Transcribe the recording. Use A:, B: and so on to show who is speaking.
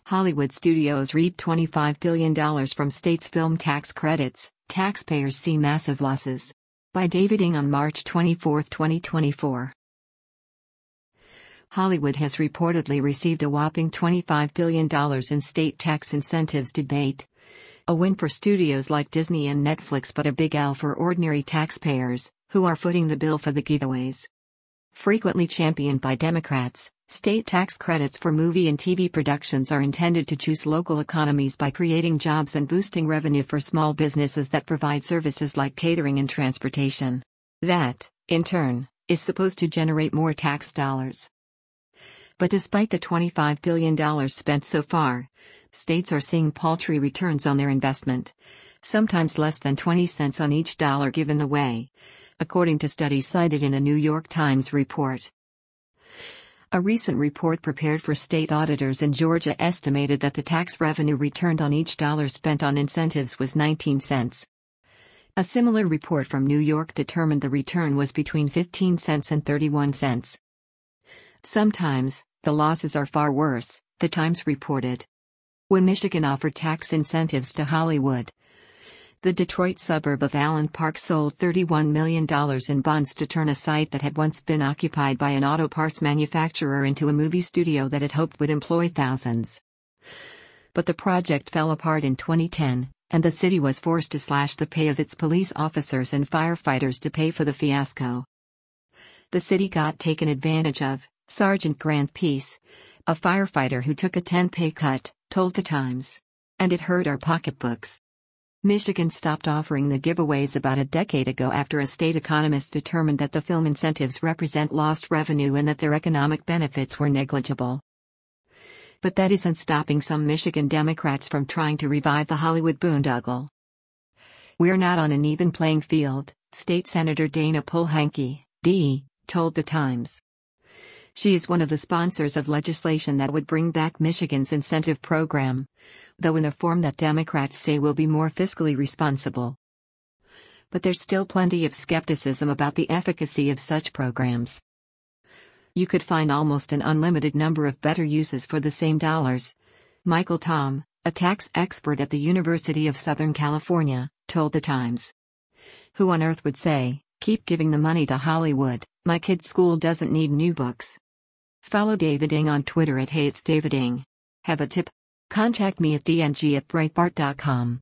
A: Hollywood studios reap $25 billion from state's film tax credits, taxpayers see massive losses. By David Ng on March 24, 2024. Hollywood has reportedly received a whopping $25 billion in state tax incentives to date. A win for studios like Disney and Netflix, but a big L for ordinary taxpayers, who are footing the bill for the giveaways. Frequently championed by Democrats, state tax credits for movie and TV productions are intended to juice local economies by creating jobs and boosting revenue for small businesses that provide services like catering and transportation. That, in turn, is supposed to generate more tax dollars. But despite the $25 billion spent so far, states are seeing paltry returns on their investment, sometimes less than 20 cents on each dollar given away, according to studies cited in a New York Times report. A recent report prepared for state auditors in Georgia estimated that the tax revenue returned on each dollar spent on incentives was 19 cents. A similar report from New York determined the return was between 15 cents and 31 cents. Sometimes, the losses are far worse, the Times reported. When Michigan offered tax incentives to Hollywood, the Detroit suburb of Allen Park sold $31 million in bonds to turn a site that had once been occupied by an auto parts manufacturer into a movie studio that it hoped would employ thousands. But the project fell apart in 2010, and the city was forced to slash the pay of its police officers and firefighters to pay for the fiasco. The city got taken advantage of, Sergeant Grant Peace, a firefighter who took a 10 pay cut, told the Times. And it hurt our pocketbooks. Michigan stopped offering the giveaways about a decade ago after a state economist determined that the film incentives represent lost revenue and that their economic benefits were negligible. But that isn't stopping some Michigan Democrats from trying to revive the Hollywood boondoggle. We're not on an even playing field, State Senator Dana Polehanki, D., told the Times. She is one of the sponsors of legislation that would bring back Michigan's incentive program, though in a form that Democrats say will be more fiscally responsible. But there's still plenty of skepticism about the efficacy of such programs. You could find almost an unlimited number of better uses for the same dollars. Michael Tom, a tax expert at the University of Southern California, told the Times. Who on earth would say, keep giving the money to Hollywood, my kid's school doesn't need new books? Follow David Ng on Twitter at HeyIt'sDavidNg. Have a tip? Contact me at dng@breitbart.com.